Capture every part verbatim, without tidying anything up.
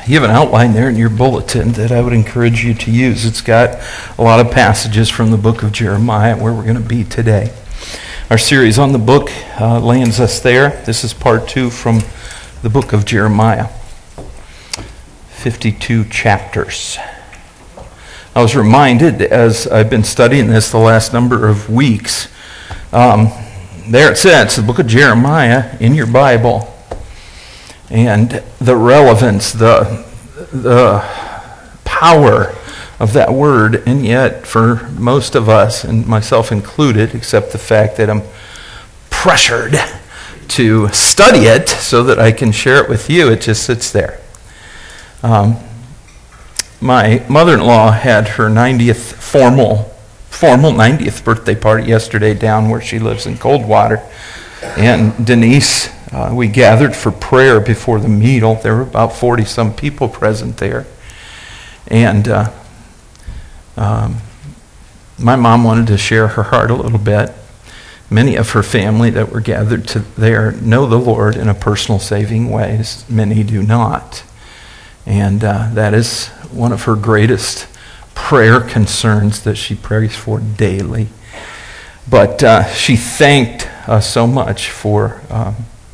You have an outline there in your bulletin that I would encourage you to use. It's got a lot of passages from the book of Jeremiah where we're going to be today. Our series on the book uh, lands us there. This is part two from the book of Jeremiah. fifty-two chapters. I was reminded as I've been studying this the last number of weeks, um, there it says, the book of Jeremiah in your Bible. And the relevance, the the power of that word, and yet for most of us, and myself included, except the fact that I'm pressured to study it so that I can share it with you, it just sits there. Um, my mother-in-law had her ninetieth formal, formal ninetieth birthday party yesterday down where she lives in Coldwater, and Denise, Uh, we gathered for prayer before the meal. There were about forty-some people present there. And uh, um, my mom wanted to share her heart a little bit. Many of her family that were gathered to there know the Lord in a personal saving way. Many do not. And uh, that is one of her greatest prayer concerns that she prays for daily. But uh, she thanked us so much for... Um,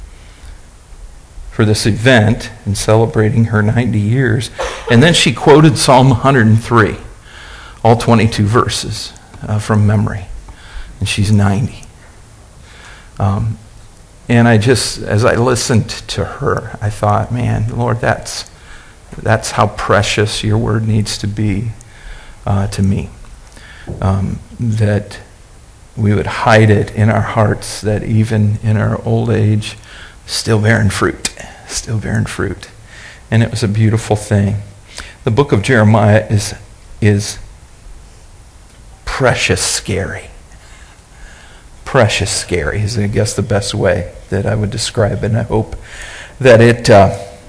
for this event and celebrating her ninety years. And then she quoted Psalm one hundred three, all twenty-two verses uh, from memory. And she's ninety. Um, and I just, as I listened to her, I thought, man, Lord, that's that's how precious your word needs to be uh, to me. Um, that we would hide it in our hearts, that even in our old age, still bearing fruit, still bearing fruit. And it was a beautiful thing. The book of Jeremiah is, is precious scary. Precious scary is, I guess, the best way that I would describe it. And I hope that it uh,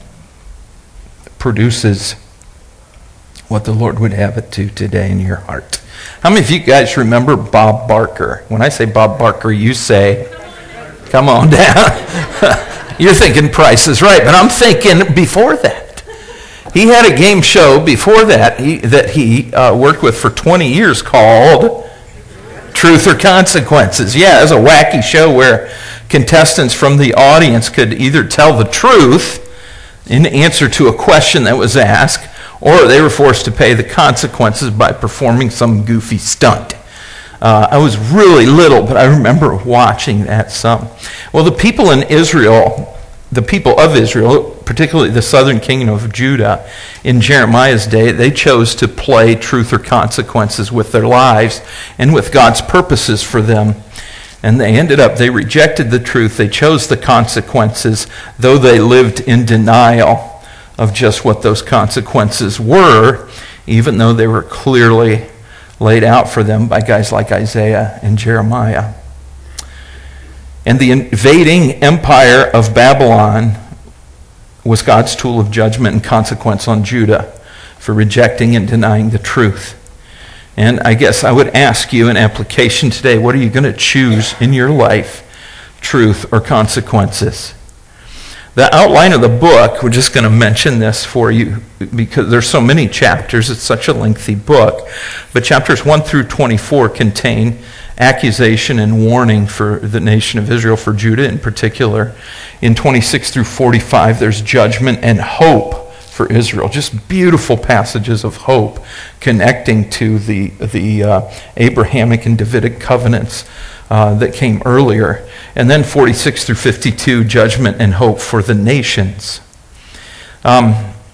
produces what the Lord would have it to today in your heart. How many of you guys remember Bob Barker? When I say Bob Barker, you say... Come on down. You're thinking Price is Right, but I'm thinking before that. He had a game show before that he, that he uh, worked with for twenty years called Truth or Consequences. Yeah, it was a wacky show where contestants from the audience could either tell the truth in answer to a question that was asked, or they were forced to pay the consequences by performing some goofy stunt. Uh, I was really little, but I remember watching that some. Well, the people in Israel, the people of Israel, particularly the southern kingdom of Judah, in Jeremiah's day, they chose to play Truth or Consequences with their lives and with God's purposes for them. And they ended up, they rejected the truth, they chose the consequences, though they lived in denial of just what those consequences were, even though they were clearly laid out for them by guys like Isaiah and Jeremiah. And the invading empire of Babylon was God's tool of judgment and consequence on Judah for rejecting and denying the truth. And I guess I would ask you in application today, what are you going to choose in your life, truth or consequences? The outline of the book, we're just going to mention this for you because there's so many chapters, it's such a lengthy book. But chapters one through twenty-four contain accusation and warning for the nation of Israel, for Judah in particular. In twenty-six through forty-five, there's judgment and hope for Israel. Just beautiful passages of hope connecting to the, the uh, Abrahamic and Davidic covenants Uh, that came earlier. And then forty-six through fifty-two, judgment and hope for the nations. Um,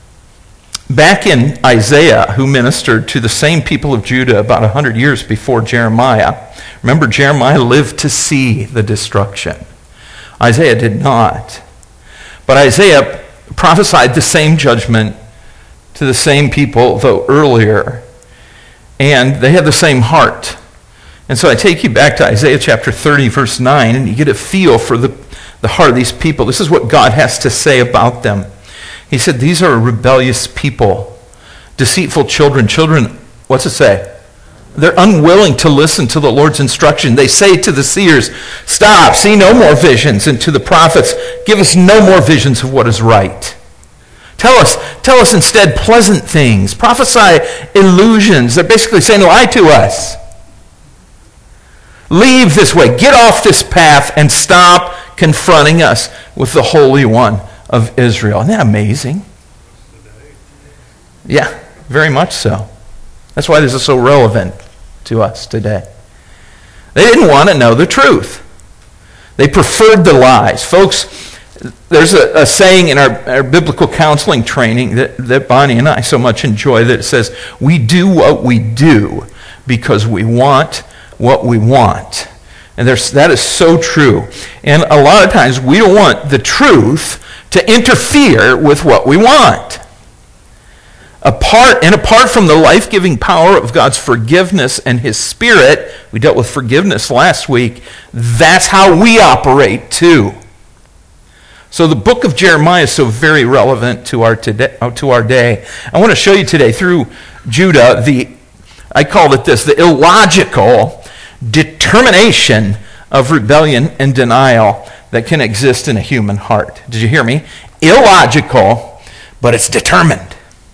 back in Isaiah, who ministered to the same people of Judah about one hundred years before Jeremiah, remember Jeremiah lived to see the destruction. Isaiah did not. But Isaiah prophesied the same judgment to the same people, though earlier. And they had the same heart. And so I take you back to Isaiah chapter thirty, verse nine, and you get a feel for the, the heart of these people. This is what God has to say about them. He said, these are a rebellious people, deceitful children. Children, what's it say? They're unwilling to listen to the Lord's instruction. They say to the seers, stop, see no more visions, and to the prophets, give us no more visions of what is right. Tell us, tell us instead pleasant things. Prophesy illusions. They're basically saying, lie to us. Leave this way. Get off this path and stop confronting us with the Holy One of Israel. Isn't that amazing? Yeah, very much so. That's why this is so relevant to us today. They didn't want to know the truth. They preferred the lies. Folks, there's a, a saying in our, our biblical counseling training that, that Bonnie and I so much enjoy that it says, we do what we do because we want what we want. And there's, that is so true. And a lot of times we don't want the truth to interfere with what we want. Apart and apart from the life-giving power of God's forgiveness and his Spirit, we dealt with forgiveness last week, that's how we operate too. So the book of Jeremiah is so very relevant to our today, to our day. I want to show you today through Judah the, I call it this, the illogical determination of rebellion and denial that can exist in a human heart. Did you hear me? Illogical, but it's determined.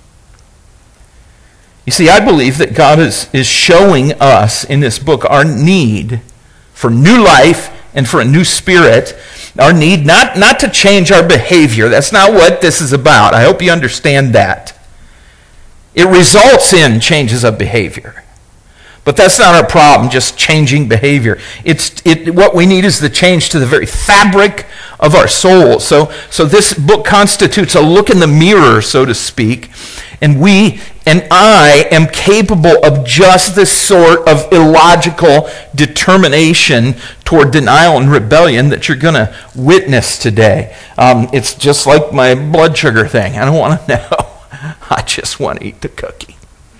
You see, I believe that God is, is showing us in this book our need for new life and for a new spirit. Our need not, not to change our behavior. That's not what this is about. I hope you understand that. It results in changes of behavior. But that's not our problem, just changing behavior. It's it, what we need is the change to the very fabric of our soul. So, so this book constitutes a look in the mirror, so to speak, and we and I am capable of just this sort of illogical determination toward denial and rebellion that you're going to witness today. Um, it's just like my blood sugar thing. I don't want to know. I just want to eat the cookie.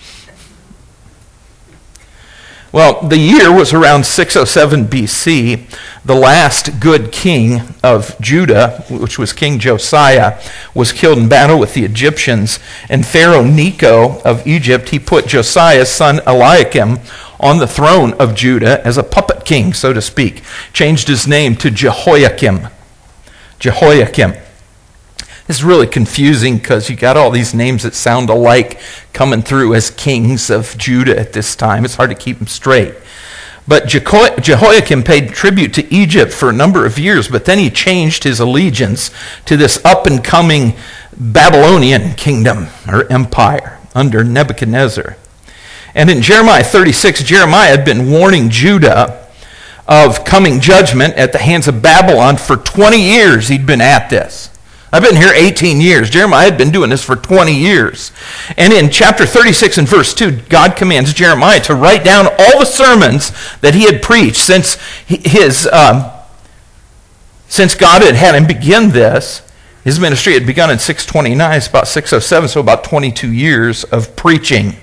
Well, the year was around six oh seven B C. The last good king of Judah, which was King Josiah, was killed in battle with the Egyptians. And Pharaoh Necho of Egypt, he put Josiah's son Eliakim on the throne of Judah as a puppet king, so to speak. Changed his name to Jehoiakim. Jehoiakim. This is really confusing because you got all these names that sound alike coming through as kings of Judah at this time. It's hard to keep them straight. But Jeho- Jehoiakim paid tribute to Egypt for a number of years, but then he changed his allegiance to this up-and-coming Babylonian kingdom or empire under Nebuchadnezzar. And in Jeremiah thirty-six, Jeremiah had been warning Judah of coming judgment at the hands of Babylon for twenty years. He'd been at this. I've been here eighteen years. Jeremiah had been doing this for twenty years. And in chapter thirty-six and verse two, God commands Jeremiah to write down all the sermons that he had preached since his um, since God had had him begin this. His ministry had begun in six twenty-nine. It's about six oh seven, so about twenty-two years of preaching.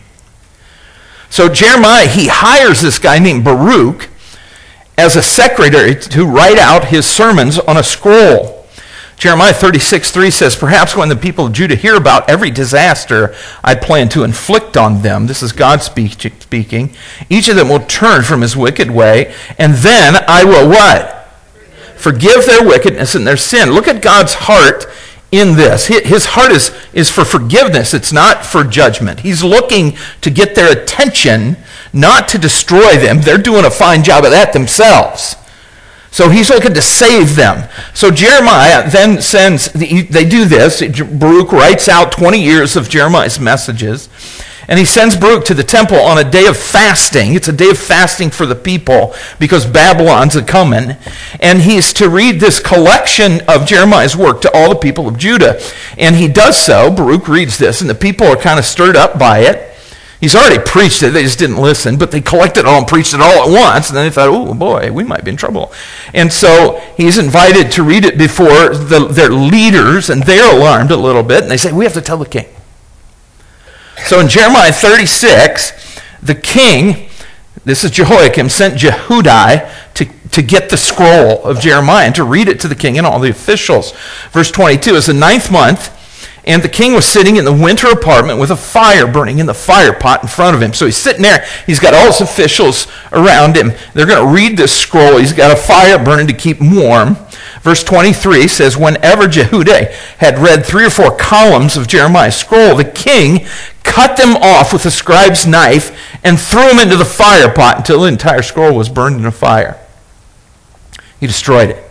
So Jeremiah, he hires this guy named Baruch as a secretary to write out his sermons on a scroll. Jeremiah thirty-six three says, perhaps when the people of Judah hear about every disaster I plan to inflict on them, this is God speak, speaking, each of them will turn from his wicked way, and then I will what? Forgive their wickedness and their sin. Look at God's heart in this. His heart is, is for forgiveness. It's not for judgment. He's looking to get their attention, not to destroy them. They're doing a fine job of that themselves. So he's looking to save them. So Jeremiah then sends, they do this. Baruch writes out twenty years of Jeremiah's messages. And he sends Baruch to the temple on a day of fasting. It's a day of fasting for the people because Babylon's a-coming. And he's to read this collection of Jeremiah's work to all the people of Judah. And he does so. Baruch reads this, and the people are kind of stirred up by it. He's already preached it. They just didn't listen, but they collected it all and preached it all at once. And then they thought, oh, boy, we might be in trouble. And so he's invited to read it before the, their leaders, and they're alarmed a little bit. And they say, we have to tell the king. So in Jeremiah thirty-six, the king, this is Jehoiakim, sent Jehudi to, to get the scroll of Jeremiah and to read it to the king and all the officials. Verse twenty-two, is the ninth month, And the king was sitting in the winter apartment with a fire burning in the fire pot in front of him. So he's sitting there. He's got all his officials around him. They're going to read this scroll. He's got a fire burning to keep him warm. Verse twenty-three says, whenever Jehudi had read three or four columns of Jeremiah's scroll, the king cut them off with a scribe's knife and threw them into the fire pot until the entire scroll was burned in a fire. He destroyed it.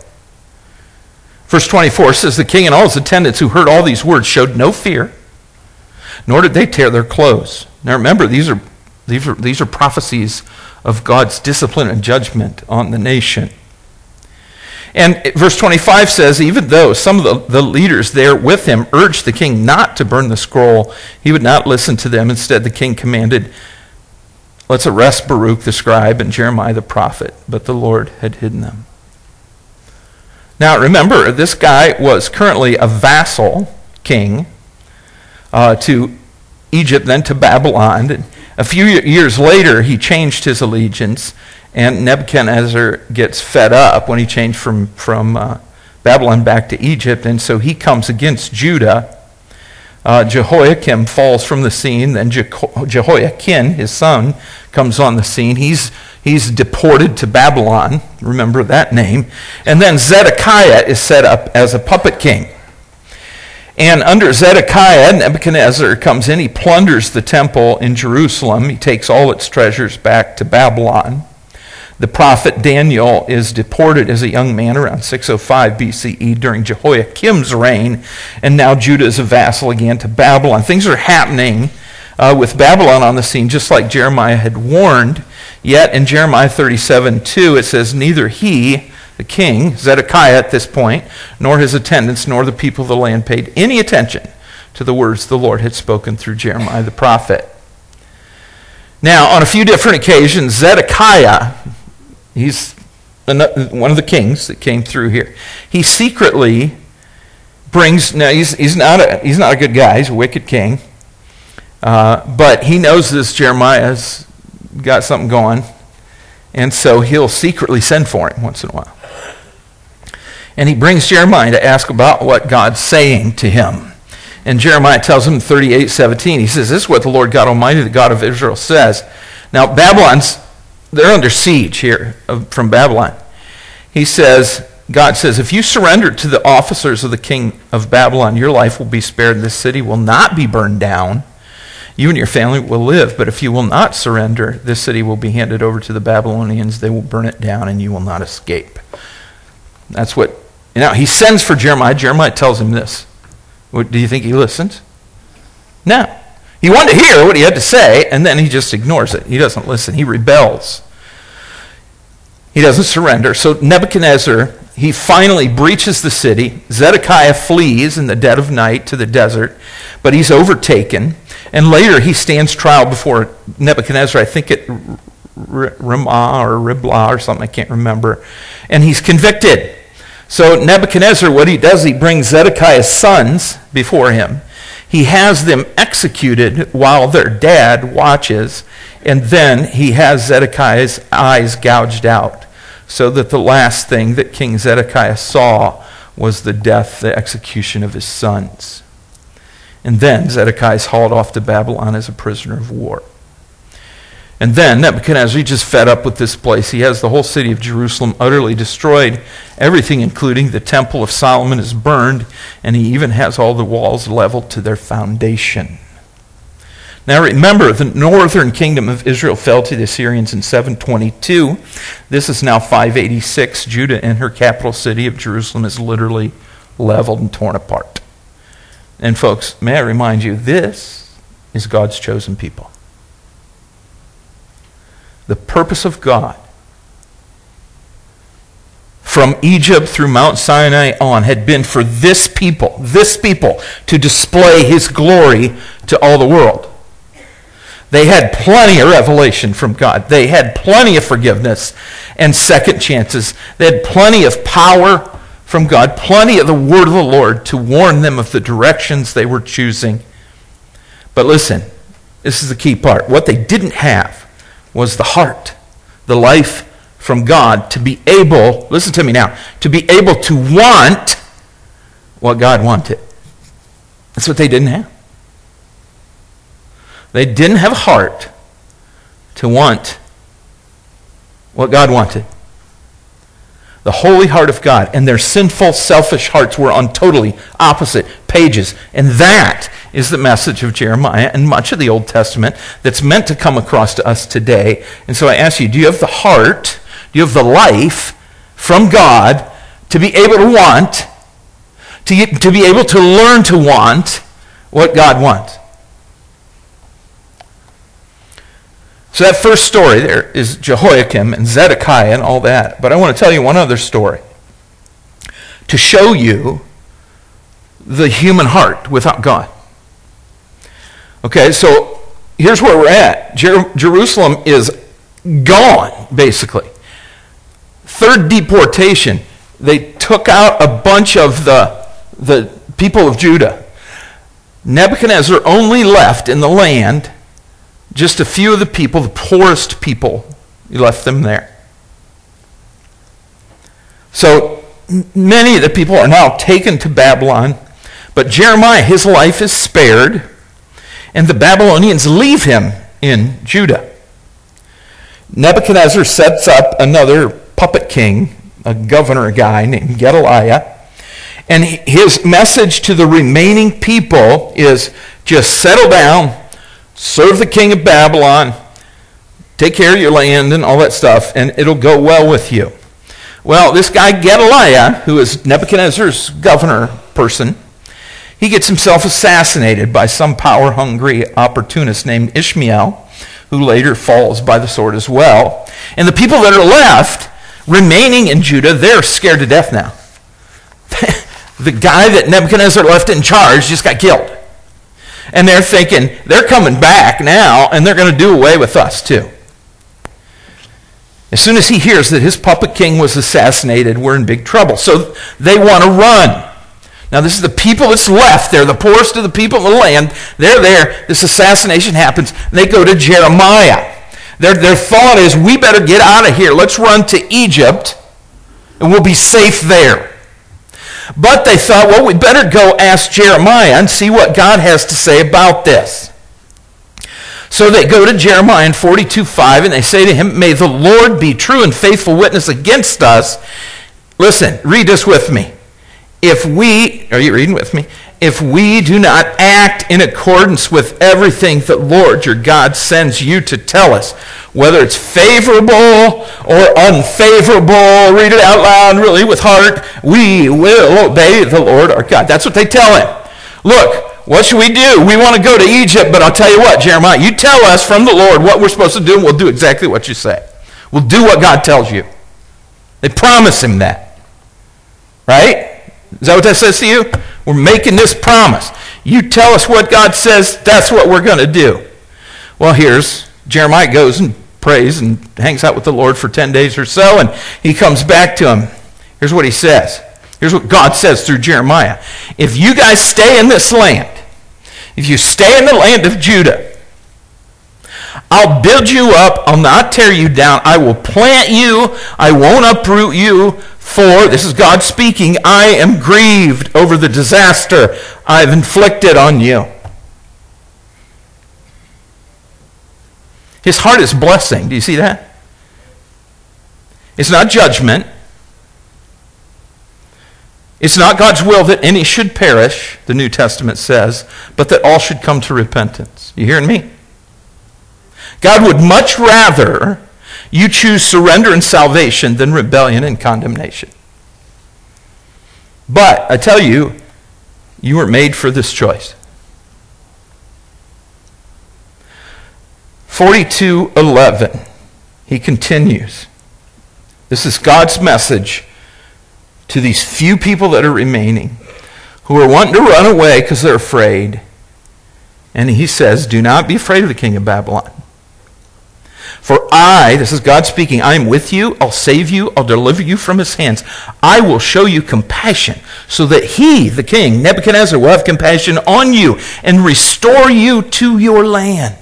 Verse twenty-four says, the king and all his attendants who heard all these words showed no fear, nor did they tear their clothes. Now remember, these are, these are, these are prophecies of God's discipline and judgment on the nation. And verse twenty-five says, even though some of the, the leaders there with him urged the king not to burn the scroll, he would not listen to them. Instead, the king commanded, let's arrest Baruch the scribe and Jeremiah the prophet. But the Lord had hidden them. Now remember, this guy was currently a vassal king uh, to Egypt, then to Babylon. And a few years later, he changed his allegiance, and Nebuchadnezzar gets fed up when he changed from, from uh, Babylon back to Egypt, and so he comes against Judah. Uh, Jehoiakim falls from the scene, then Je- Jehoiakim, his son, comes on the scene. He's He's deported to Babylon, remember that name. And then Zedekiah is set up as a puppet king. And under Zedekiah, Nebuchadnezzar comes in, he plunders the temple in Jerusalem. He takes all its treasures back to Babylon. The prophet Daniel is deported as a young man around six oh five B C E during Jehoiakim's reign. And now Judah is a vassal again to Babylon. Things are happening uh, with Babylon on the scene, just like Jeremiah had warned. Yet in Jeremiah thirty-seven two, it says, neither he, the king, Zedekiah at this point, nor his attendants, nor the people of the land paid any attention to the words the Lord had spoken through Jeremiah the prophet. Now, on a few different occasions, Zedekiah, he's one of the kings that came through here, he secretly brings, now he's, he's, not, a, he's not a good guy, he's a wicked king, uh, but he knows this Jeremiah's got something going, and so he'll secretly send for him once in a while. And he brings Jeremiah to ask about what God's saying to him. And Jeremiah tells him in thirty-eight seventeen, he says, this is what the Lord God Almighty, the God of Israel, says. Now, Babylon's, they're under siege here from Babylon. He says, God says, if you surrender to the officers of the king of Babylon, your life will be spared. This city will not be burned down. You and your family will live, but if you will not surrender, this city will be handed over to the Babylonians. They will burn it down, and you will not escape. That's what, you know, he sends for Jeremiah. Jeremiah tells him this. What, do you think he listens? No. He wanted to hear what he had to say, and then he just ignores it. He doesn't listen. He rebels. He doesn't surrender. So Nebuchadnezzar, he finally breaches the city. Zedekiah flees in the dead of night to the desert, but he's overtaken. And later he stands trial before Nebuchadnezzar, I think at Ramah or Riblah or something, I can't remember. And he's convicted. So Nebuchadnezzar, what he does, he brings Zedekiah's sons before him. He has them executed while their dad watches. And then he has Zedekiah's eyes gouged out, so that the last thing that King Zedekiah saw was the death, the execution of his sons. And then Zedekiah is hauled off to Babylon as a prisoner of war. And then Nebuchadnezzar, he just fed up with this place. He has the whole city of Jerusalem utterly destroyed. Everything, including the temple of Solomon, is burned. And he even has all the walls leveled to their foundation. Now remember, the northern kingdom of Israel fell to the Assyrians in seven twenty-two. This is now five eighty-six. Judah and her capital city of Jerusalem is literally leveled and torn apart. And folks, may I remind you, this is God's chosen people. The purpose of God from Egypt through Mount Sinai on had been for this people, this people, to display his glory to all the world. They had plenty of revelation from God. They had plenty of forgiveness and second chances. They had plenty of power from God, plenty of the word of the Lord to warn them of the directions they were choosing. But listen, this is the key part. What they didn't have was the heart, the life from God to be able, listen to me now, to be able to want what God wanted. That's what they didn't have. They didn't have a heart to want what God wanted. The holy heart of God, and their sinful, selfish hearts were on totally opposite pages. And that is the message of Jeremiah and much of the Old Testament that's meant to come across to us today. And so I ask you, do you have the heart, do you have the life from God to be able to want, to, to be able to learn to want what God wants? So that first story there is Jehoiakim and Zedekiah and all that. But I want to tell you one other story to show you the human heart without God. Okay, so here's where we're at. Jer- Jerusalem is gone, basically. Third deportation. They took out a bunch of the, the people of Judah. Nebuchadnezzar only left in the land just a few of the people, the poorest people. He left them there. So many of the people are now taken to Babylon, but Jeremiah, his life is spared, and the Babylonians leave him in Judah. Nebuchadnezzar sets up another puppet king, a governor guy named Gedaliah, and his message to the remaining people is just settle down, serve the king of Babylon, take care of your land and all that stuff, and it'll go well with you. Well, this guy Gedaliah, who is Nebuchadnezzar's governor person, he gets himself assassinated by some power-hungry opportunist named Ishmael, who later falls by the sword as well. And the people that are left, remaining in Judah, they're scared to death now. The guy that Nebuchadnezzar left in charge just got killed. And they're thinking, they're coming back now, and they're going to do away with us too. As soon as he hears that his puppet king was assassinated, we're in big trouble. So they want to run. Now this is the people that's left. They're the poorest of the people in the land. They're there. This assassination happens. And they go to Jeremiah. Their, their thought is, we better get out of here. Let's run to Egypt, and we'll be safe there. But they thought, well, we better go ask Jeremiah and see what God has to say about this. So they go to Jeremiah in forty-two five, and they say to him, may the Lord be true and faithful witness against us. Listen, read this with me. If we, are you reading with me? If we do not act in accordance with everything that Lord your God sends you to tell us, whether it's favorable or unfavorable, read it out loud really with heart, we will obey the Lord our God. That's what they tell him. Look, what should we do? We want to go to Egypt, but I'll tell you what, Jeremiah, you tell us from the Lord what we're supposed to do, and we'll do exactly what you say. We'll do what God tells you. They promise him that. Right? Is that what that says to you? We're making this promise. You tell us what God says, that's what we're going to do. Well, here's, Jeremiah goes and prays and hangs out with the Lord for ten days or so, and he comes back to him. Here's what he says. Here's what God says through Jeremiah. If you guys stay in this land, if you stay in the land of Judah, I'll build you up, I'll not tear you down, I will plant you, I won't uproot you, for, this is God speaking, I am grieved over the disaster I've inflicted on you. His heart is blessing. Do you see that? It's not judgment. It's not God's will that any should perish, the New Testament says, but that all should come to repentance. You hearing me? God would much rather you choose surrender and salvation than rebellion and condemnation. But I tell you, you were made for this choice. forty-two eleven, he continues. This is God's message to these few people that are remaining, who are wanting to run away because they're afraid. And he says, do not be afraid of the king of Babylon. For I, this is God speaking, I am with you, I'll save you, I'll deliver you from his hands. I will show you compassion, so that he, the king, Nebuchadnezzar, will have compassion on you and restore you to your land.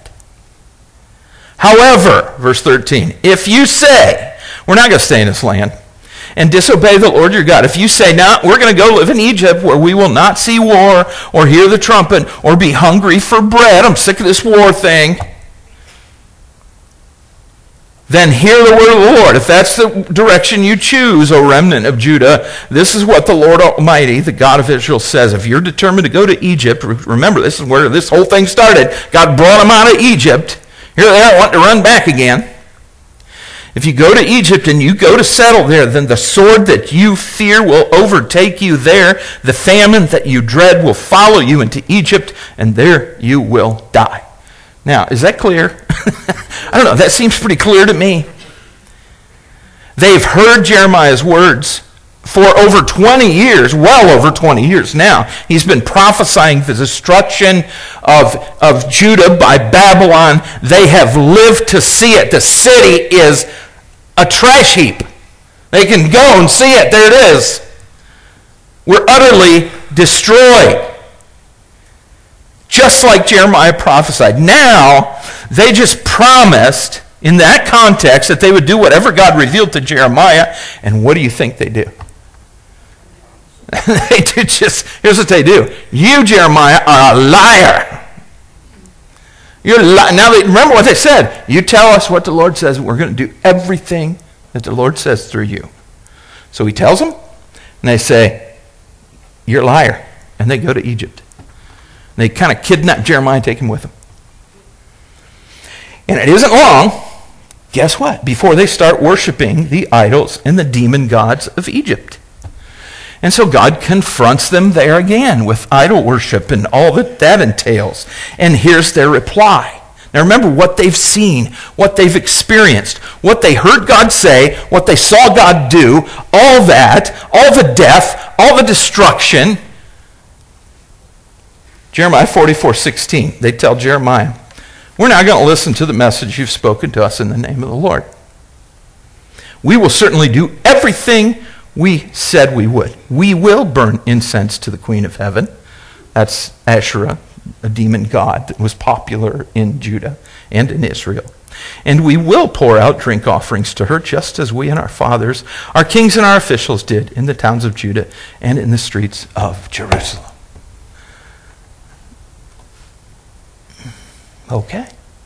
However, verse thirteen, if you say, we're not going to stay in this land, and disobey the Lord your God. If you say, now we're going to go live in Egypt where we will not see war or hear the trumpet or be hungry for bread, I'm sick of this war thing, then hear the word of the Lord. If that's the direction you choose, O remnant of Judah, this is what the Lord Almighty, the God of Israel, says. If you're determined to go to Egypt, remember, this is where this whole thing started. God brought them out of Egypt. Here they are wanting to run back again. If you go to Egypt and you go to settle there, then the sword that you fear will overtake you there. The famine that you dread will follow you into Egypt, and there you will die. Now, is that clear? I don't know. That seems pretty clear to me. They've heard Jeremiah's words for over twenty years, well over twenty years now. He's been prophesying the destruction of, of Judah by Babylon. They have lived to see it. The city is a trash heap. They can go and see it. There it is. We're utterly destroyed. Just like Jeremiah prophesied. Now, they just promised in that context that they would do whatever God revealed to Jeremiah. And what do you think they do? They do just, here's what they do. You, Jeremiah, are a liar. You're li- now, they, remember what they said. You tell us what the Lord says, and we're going to do everything that the Lord says through you. So he tells them, and they say, you're a liar. And they go to Egypt. They kind of kidnap Jeremiah and take him with them. And it isn't long, guess what? Before they start worshiping the idols and the demon gods of Egypt. And so God confronts them there again with idol worship and all that that entails. And here's their reply. Now remember what they've seen, what they've experienced, what they heard God say, what they saw God do, all that, all the death, all the destruction. Jeremiah forty-four sixteen, they tell Jeremiah, we're not going to listen to the message you've spoken to us in the name of the Lord. We will certainly do everything we said we would. We will burn incense to the Queen of Heaven. That's Asherah, a demon god that was popular in Judah and in Israel. And we will pour out drink offerings to her, just as we and our fathers, our kings and our officials did in the towns of Judah and in the streets of Jerusalem. Okay.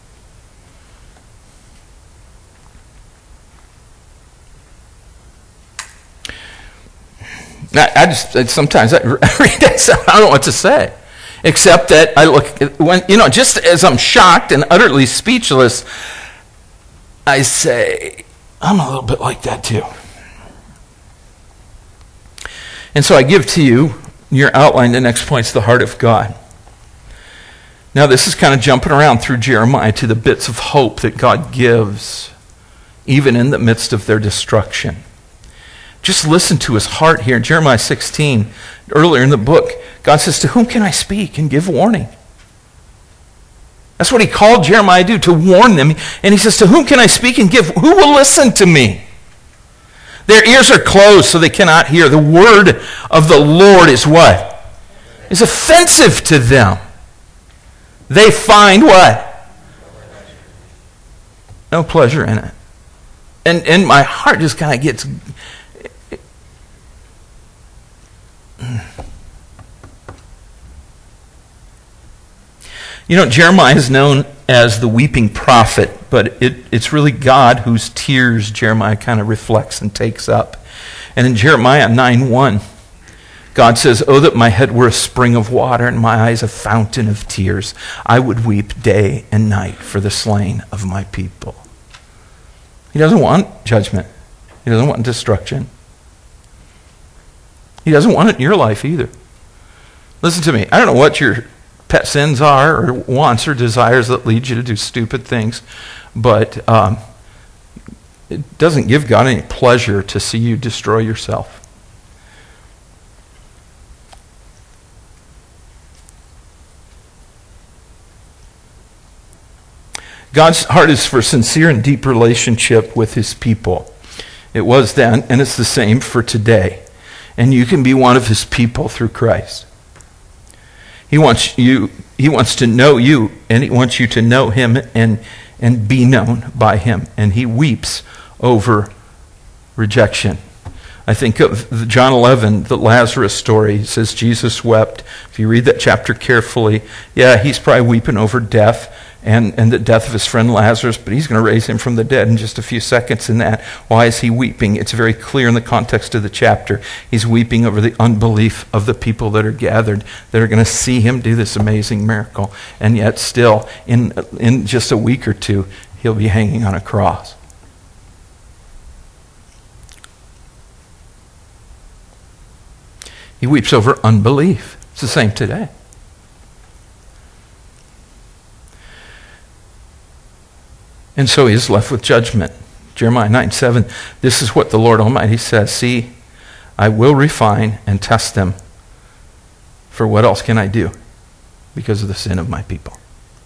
I, I just sometimes I read that, I don't know what to say, except that I look when you know, just as I'm shocked and utterly speechless, I say I'm a little bit like that too. And so I give to you your outline. The next point's the heart of God. Now, this is kind of jumping around through Jeremiah to the bits of hope that God gives, even in the midst of their destruction. Just listen to his heart here. In Jeremiah sixteen, earlier in the book, God says, to whom can I speak and give warning? That's what he called Jeremiah to do, to warn them. And he says, to whom can I speak and give? Who will listen to me? Their ears are closed so they cannot hear. The word of the Lord is what? Is offensive to them. They find what? No pleasure in it. And, and my heart just kind of gets... You know, Jeremiah is known as the weeping prophet, but it, it's really God whose tears Jeremiah kind of reflects and takes up. And in Jeremiah nine one, God says, oh, that my head were a spring of water and my eyes a fountain of tears. I would weep day and night for the slain of my people. He doesn't want judgment. He doesn't want destruction. He doesn't want it in your life either. Listen to me. I don't know what your pet sins are or wants or desires that lead you to do stupid things, but um, it doesn't give God any pleasure to see you destroy yourself. God's heart is for sincere and deep relationship with his people. It was then, and it's the same for today. And you can be one of his people through Christ. He wants you, he wants to know you, and he wants you to know him and, and be known by him. And he weeps over rejection, I think of the John eleven, the Lazarus story. It says Jesus wept. If you read that chapter carefully, yeah, he's probably weeping over death and, and the death of his friend Lazarus, but he's going to raise him from the dead in just a few seconds in that. Why is he weeping? It's very clear in the context of the chapter. He's weeping over the unbelief of the people that are gathered, that are going to see him do this amazing miracle. And yet still, in, in just a week or two, he'll be hanging on a cross. He weeps over unbelief. It's the same today. And so he is left with judgment. Jeremiah nine seven, this is what the Lord Almighty says. See, I will refine and test them. For what else can I do? Because of the sin of my people.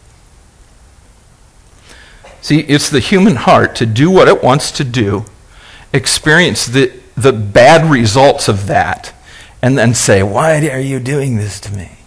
See, it's the human heart to do what it wants to do, experience the, the bad results of that, and then say, why are you doing this to me?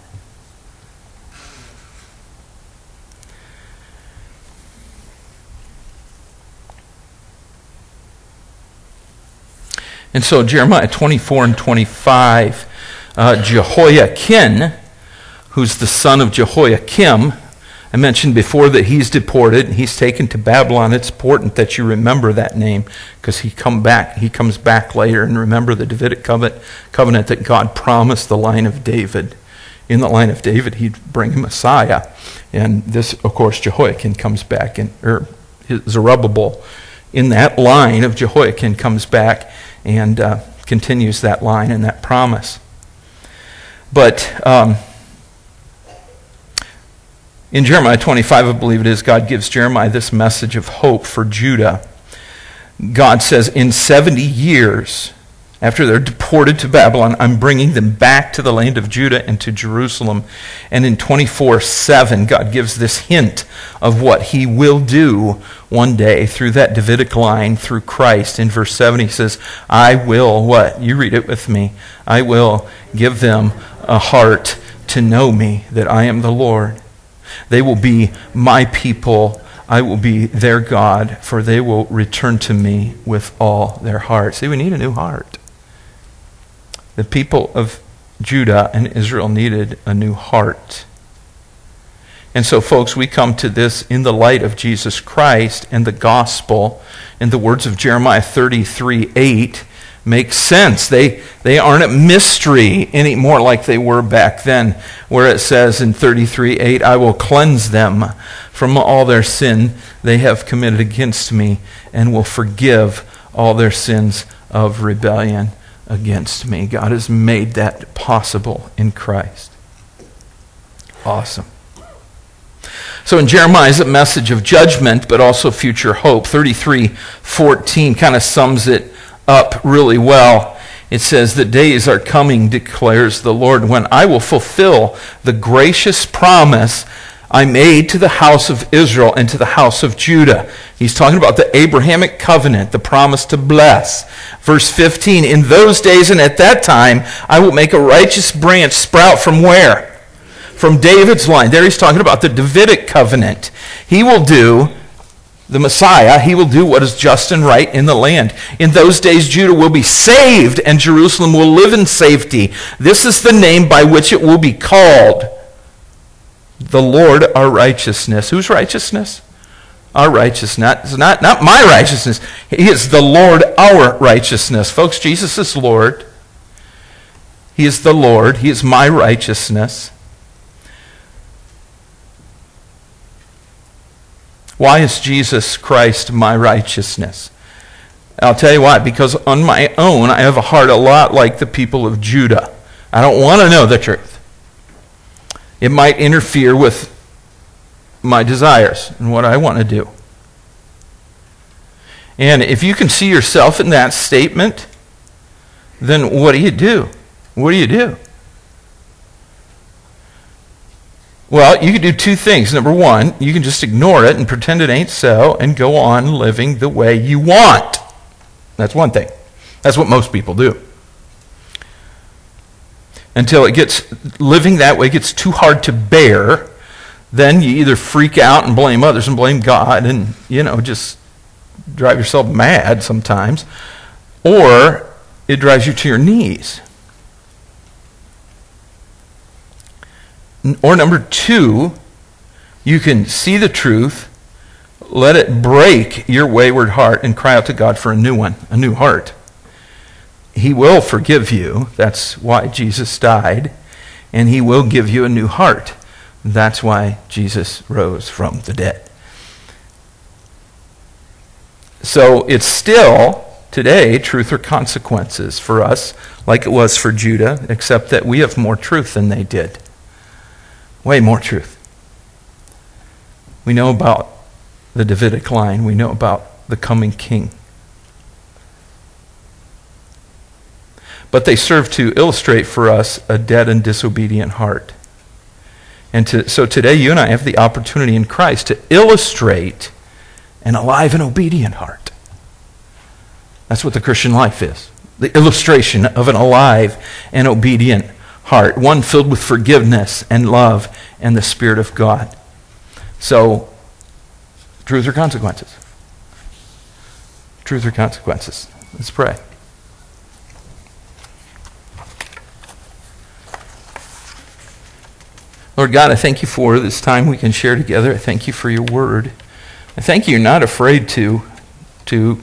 And so Jeremiah twenty-four and twenty-five, uh, Jehoiakim, who's the son of Jehoiakim, I mentioned before that he's deported. He's taken to Babylon. It's important that you remember that name because he come back. He comes back later. And remember the Davidic covenant, covenant that God promised the line of David. In the line of David, he'd bring a Messiah. And this, of course, Jehoiakim comes back, and or Zerubbabel in that line of Jehoiakim comes back and uh, continues that line and that promise. But um, in Jeremiah twenty-five, I believe it is, God gives Jeremiah this message of hope for Judah. God says, in seventy years, after they're deported to Babylon, I'm bringing them back to the land of Judah and to Jerusalem. And in twenty-four seven, God gives this hint of what he will do one day through that Davidic line, through Christ. In verse seven, he says, I will, what? You read it with me. I will give them a heart to know me, that I am the Lord. They will be my people. I will be their God, for they will return to me with all their heart. See, we need a new heart. The people of Judah and Israel needed a new heart. And so, folks, we come to this in the light of Jesus Christ and the gospel, and the words of Jeremiah thirty-three eight make sense. They, they aren't a mystery anymore like they were back then, where it says in thirty-three eight, I will cleanse them from all their sin they have committed against me, and will forgive all their sins of rebellion against me. God has made that possible in Christ. Awesome. So in Jeremiah is a message of judgment, but also future hope. thirty-three fourteen kind of sums it up really well. It says, the days are coming, declares the Lord, when I will fulfill the gracious promise I made to the house of Israel and to the house of Judah. He's talking about the Abrahamic covenant, the promise to bless. Verse fifteen, in those days and at that time, I will make a righteous branch sprout from where? From David's line. There he's talking about the Davidic covenant. He will do, the Messiah, he will do what is just and right in the land. In those days, Judah will be saved and Jerusalem will live in safety. This is the name by which it will be called. The Lord our righteousness. Whose righteousness? Our righteousness. Not, not my righteousness. He is the Lord our righteousness. Folks, Jesus is Lord. He is the Lord. He is my righteousness. Why is Jesus Christ my righteousness? I'll tell you why. Because on my own, I have a heart a lot like the people of Judah. I don't want to know the truth. It might interfere with my desires and what I want to do. And if you can see yourself in that statement, then what do you do? What do you do? Well, you can do two things. Number one, you can just ignore it and pretend it ain't so and go on living the way you want. That's one thing. That's what most people do. Until it gets, living that way gets too hard to bear, then you either freak out and blame others and blame God and, you know, just drive yourself mad sometimes. Or it drives you to your knees. Or number two, you can see the truth, let it break your wayward heart, and cry out to God for a new one, a new heart. He will forgive you. That's why Jesus died. And he will give you a new heart. That's why Jesus rose from the dead. So it's still, today, truth or consequences for us, like it was for Judah, except that we have more truth than they did. Way more truth. We know about the Davidic line. We know about the coming king. But they serve to illustrate for us a dead and disobedient heart. And to, so today you and I have the opportunity in Christ to illustrate an alive and obedient heart. That's what the Christian life is. The illustration of an alive and obedient heart. One filled with forgiveness and love and the Spirit of God. So, truth or consequences? Truth or consequences? Let's pray. Lord God, I thank you for this time we can share together. I thank you for your word. I thank you you're not afraid to, to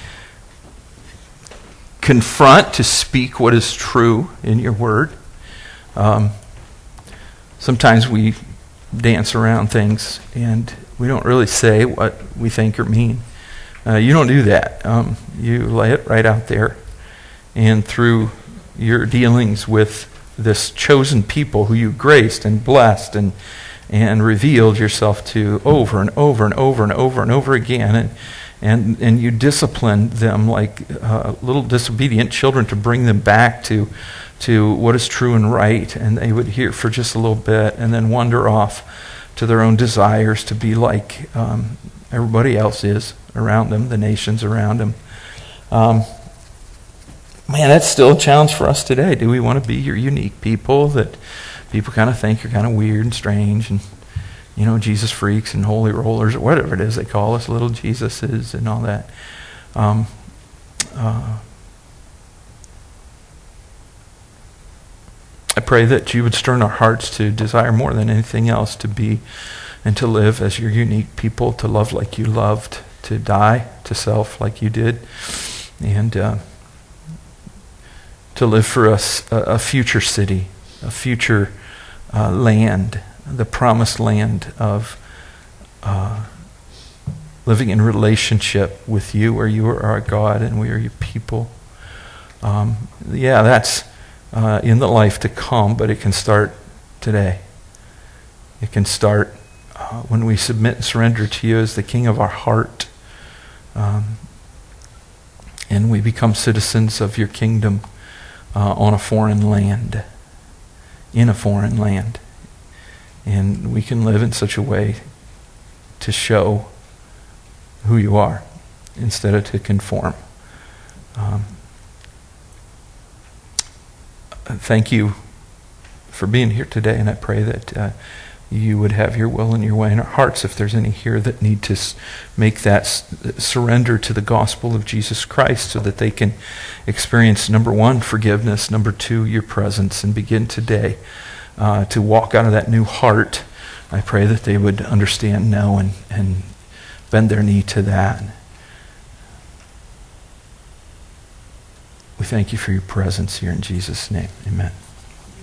confront, to speak what is true in your word. Um, sometimes we dance around things and we don't really say what we think or mean. Uh, you don't do that. Um, you lay it right out there. And through your dealings with this chosen people who you graced and blessed and and revealed yourself to over and over and over and over and over again, and and and you disciplined them like uh, little disobedient children to bring them back to to what is true and right, and they would hear for just a little bit and then wander off to their own desires to be like um, everybody else is around them, the nations around them. Um, Man, that's still a challenge for us today. Do we want to be your unique people that people kind of think are kind of weird and strange and, you know, Jesus freaks and holy rollers or whatever it is they call us, little Jesuses and all that? Um, uh, I pray that you would stir in our hearts to desire more than anything else to be and to live as your unique people, to love like you loved, to die to self like you did, and uh, to live for us a, a future city, a future uh, land, the promised land of uh, living in relationship with you, where you are our God and we are your people. Um, yeah, that's uh, in the life to come, but it can start today. It can start uh, when we submit and surrender to you as the King of our heart, um, and we become citizens of your kingdom. Uh, on a foreign land, in a foreign land. And we can live in such a way to show who you are instead of to conform. Um, thank you for being here today, and I pray that uh, you would have your will and your way in our hearts. If there's any here that need to s- make that s- surrender to the gospel of Jesus Christ so that they can experience, number one, forgiveness, number two, your presence, and begin today uh, to walk out of that new heart, I pray that they would understand now and, and bend their knee to that. We thank you for your presence here in Jesus' name. Amen.